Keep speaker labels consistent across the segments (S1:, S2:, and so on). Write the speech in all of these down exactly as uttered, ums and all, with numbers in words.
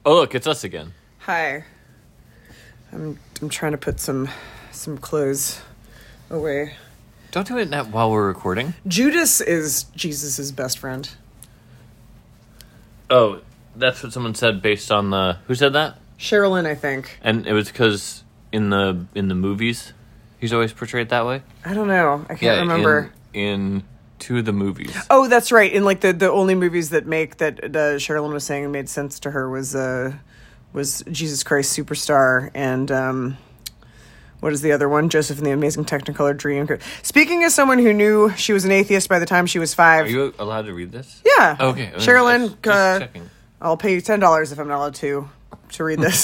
S1: Oh, look, it's us again.
S2: Hi. I'm I'm trying to put some some clothes away.
S1: Don't do it now while we're recording.
S2: Judas is Jesus' best friend.
S1: Oh, that's what someone said based on the... Who said that?
S2: Sherilyn, I think.
S1: And it was because in the in the movies, he's always portrayed that way?
S2: I don't know. I can't
S1: yeah,
S2: remember.
S1: In, in two of the movies.
S2: Oh, that's right. In like the, the only movies that make that uh, Sherilyn was saying made sense to her was uh, was Jesus Christ Superstar and um, what is the other one? Joseph and the Amazing Technicolor Dream. Speaking as someone who knew she was an atheist by the time she was five.
S1: Are you allowed to read this?
S2: Yeah.
S1: Okay.
S2: Sherilyn,
S1: just, just
S2: uh,
S1: checking.
S2: I'll pay you ten dollars if I'm not allowed to to read this.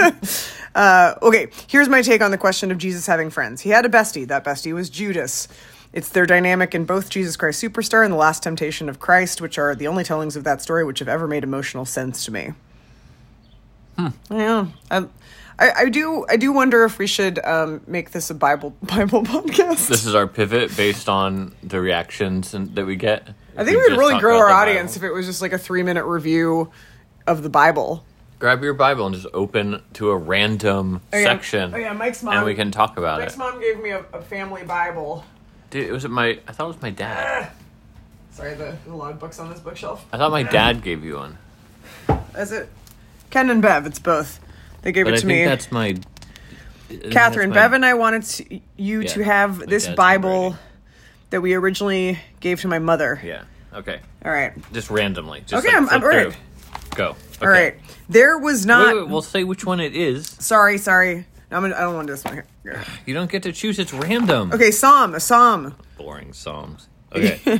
S2: uh, okay, here's my take on the question of Jesus having friends. He had a bestie. That bestie was Judas. It's their dynamic in both Jesus Christ Superstar and The Last Temptation of Christ, which are the only tellings of that story which have ever made emotional sense to me.
S1: Hmm.
S2: Yeah, I, I, I do. I do wonder if we should um, make this a Bible Bible podcast.
S1: This is our pivot based on the reactions and, that we get.
S2: I think we would really grow our audience if it was just like a three minute review of the Bible.
S1: Grab your Bible and just open to a random
S2: oh, yeah.
S1: section.
S2: Oh yeah, Mike's mom.
S1: And we can talk about
S2: Mike's
S1: it.
S2: Mike's mom gave me a, a family Bible.
S1: Dude, it was my. I thought it was my dad.
S2: Sorry, the, the log books on this bookshelf.
S1: I thought my dad gave you one.
S2: Is it? Ken and Bev, it's both. They gave
S1: but
S2: it to
S1: I
S2: me.
S1: think that's my.
S2: Catherine,
S1: that's my,
S2: Bev and I wanted to, you
S1: yeah,
S2: to have this Bible that we originally gave to my mother.
S1: Yeah. Okay.
S2: All right.
S1: Just randomly. Just
S2: okay,
S1: like
S2: I'm, I'm all right.
S1: Go. Okay.
S2: All right. There was not.
S1: Wait, wait, wait, we'll say which one it is.
S2: Sorry, sorry. No, I'm gonna, I don't want to do this one here.
S1: You don't get to choose. It's random.
S2: Okay, Psalm. A Psalm.
S1: Boring Psalms. Okay.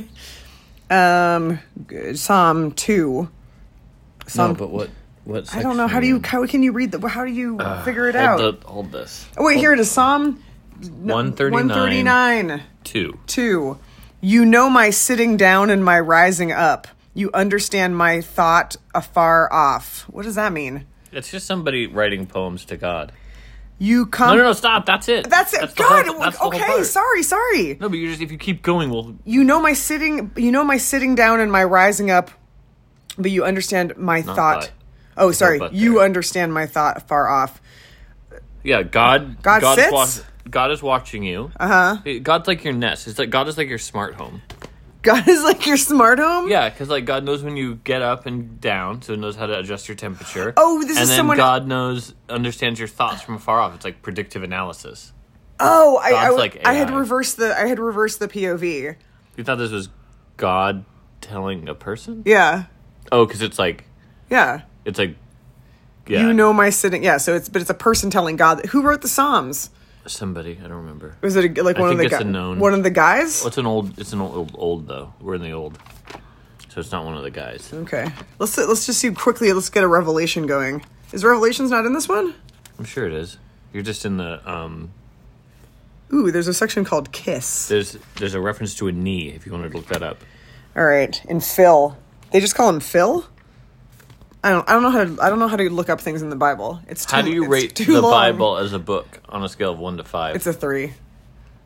S2: um, Psalm two. Psalm.
S1: No, but what? What?
S2: I don't know. How do you? How can you read the? How do you uh, figure it
S1: hold
S2: out?
S1: The, hold this.
S2: Oh wait,
S1: hold
S2: here it is. Psalm.
S1: One thirty nine.
S2: One thirty nine.
S1: Two.
S2: Two. You know my sitting down and my rising up. You understand my thought afar off. What does that mean?
S1: It's just somebody writing poems to God.
S2: You come.
S1: No, no, no! Stop. That's it.
S2: That's it.
S1: That's the
S2: God.
S1: whole, that's the
S2: okay.
S1: whole part.
S2: Sorry. Sorry.
S1: No, but you just if you keep going, we'll.
S2: You know my sitting. You know my sitting down and my rising up, but you understand my
S1: Not
S2: thought.
S1: But.
S2: Oh, sorry.
S1: No,
S2: you
S1: there.
S2: understand my thought afar off.
S1: Yeah, God.
S2: God
S1: God's
S2: sits?
S1: Wa- God is watching you.
S2: Uh huh.
S1: God's like your nest. It's like God is like your smart home.
S2: God is like your smart home.
S1: Yeah, because like God knows when you get up and down, so it knows how to adjust your temperature.
S2: Oh, this
S1: and
S2: is
S1: then
S2: someone.
S1: God knows, understands your thoughts from afar off. It's like predictive analysis.
S2: Oh, I, I,
S1: like
S2: I had
S1: A I.
S2: reversed the. I had reversed the P O V.
S1: You thought this was God telling a person?
S2: Yeah.
S1: Oh, because it's like,
S2: Yeah.
S1: it's like, yeah,
S2: You know my sitting. Yeah. So it's but it's a person telling God. Who wrote the Psalms?
S1: somebody. I don't remember.
S2: Was it a, like
S1: I
S2: one of
S1: think
S2: the
S1: it's
S2: guys?
S1: a known-
S2: One of the guys.
S1: Well, it's an old. It's an old, old though. We're in the old, so it's not one of the guys.
S2: Okay. Let's let's just see quickly. Let's get a Revelation going. Is Revelations not in this one?
S1: I'm sure it is. You're just in the. um
S2: Ooh, there's a section called Kiss.
S1: There's there's a reference to a knee if you wanted to look that up.
S2: All right, and Phil. They just call him Phil. I don't. I don't know how to. I don't know how to look up things in the Bible. It's too,
S1: How do you
S2: it's
S1: rate
S2: too
S1: the
S2: long.
S1: Bible as a book on a scale of one to five?
S2: It's a three.